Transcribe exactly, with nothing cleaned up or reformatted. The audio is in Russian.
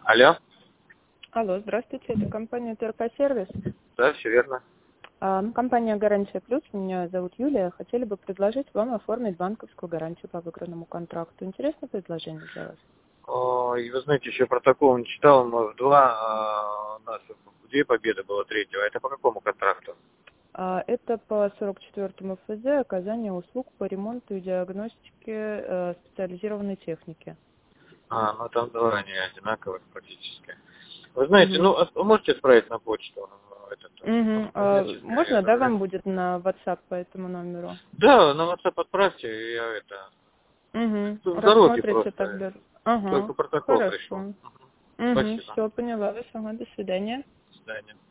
Алло. Алло, здравствуйте, это компания ТРК Сервис. Да, все верно. А, Компания Гарантия Плюс, меня зовут Юлия. Хотели бы предложить вам оформить банковскую гарантию по выигранному контракту. Интересное предложение для вас? О, и вы знаете, еще протокол не читал, но в два а, у нас две победы было третьего. Это по какому контракту? А, Это по сорок четвёртому эф зэ оказание услуг по ремонту и диагностике э, специализированной техники. А, ну там два они одинаковых практически. Вы знаете, Угу. ну а вы можете отправить на почту э, этот, Угу. ну, А, значительно, я можно, да, говорю. вам будет на WhatsApp по этому номеру? Да, на WhatsApp отправьте, я это. Угу. В дороге Рассмотрите просто. тогда. Ага, Только протокол пришел. хорошо. Угу. Спасибо. Все, поняла вас. Ага, до свидания. До свидания.